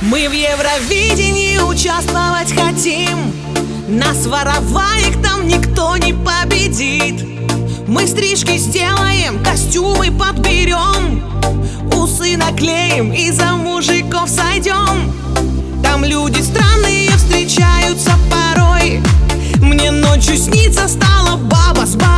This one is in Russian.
Мы в Евровидении участвовать хотим. Нас вороваек там никто не победит. Мы стрижки сделаем, костюмы подберем, усы наклеим и за мужиков сойдем. Там люди странные встречаются порой. Мне ночью снится стала баба с